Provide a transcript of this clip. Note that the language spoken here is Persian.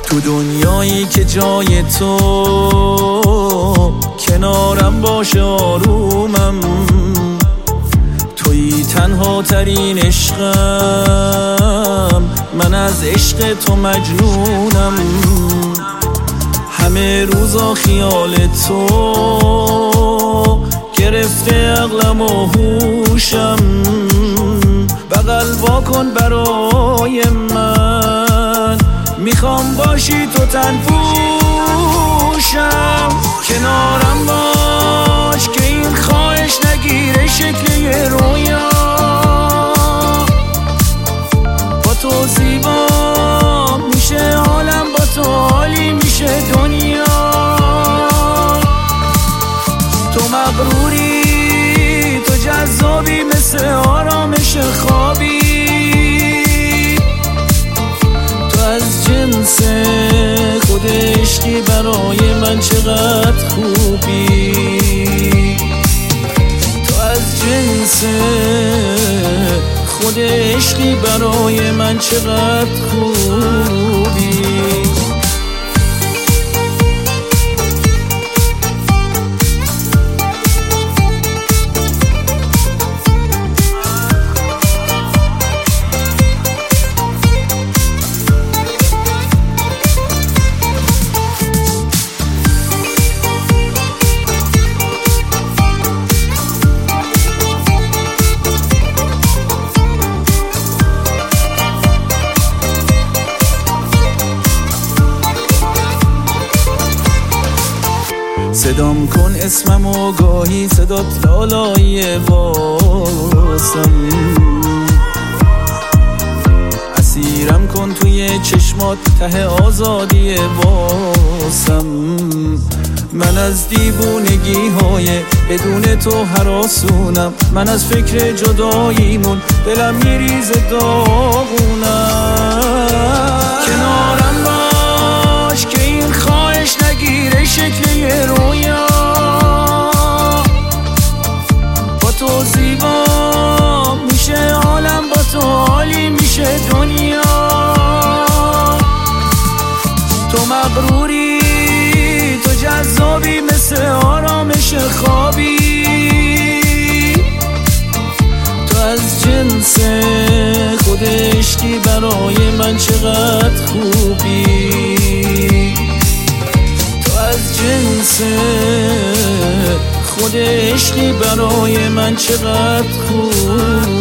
تو دنیایی که جای تو کنارم باشه آرومم، تویی تنها ترین عشقم، من از عشق تو مجنونم. همه روزا خیال تو گرفته عقلم و هوشم، بغل واکن برای من، میخوام باشی تو تنفوشم. کنارم باش که این خواهش نگیره شکل یه رویا، با تو زیبا میشه حالم، با تو حالی میشه دنیا. تو مغروری، تو جذابی، مثل آرامش خوابی، تو از جنس خود عشقی، برای من چقدر خوبی. تو از جنس خود عشقی، برای من چقدر خوبی. صدام کن اسمم و گاهی صدات لالایی واسم، اسیرم کن توی چشمات، ته آزادی واسم. من از دیوونگی های بدون تو هراسونم، من از فکر جداییمون دلم میریزه داغونم. کنارم باش که این خواهش نگیره شکل یه رویا، با تو زیبا میشه عالم، با تو حالی میشه دنیا. تو مغروری، تو جذابی، مثل آرامش خوابی، تو از جنس خود عشقی، برای من چقدر خوبی. تو از جنس خود عشقی، برای من چقدر خوبی.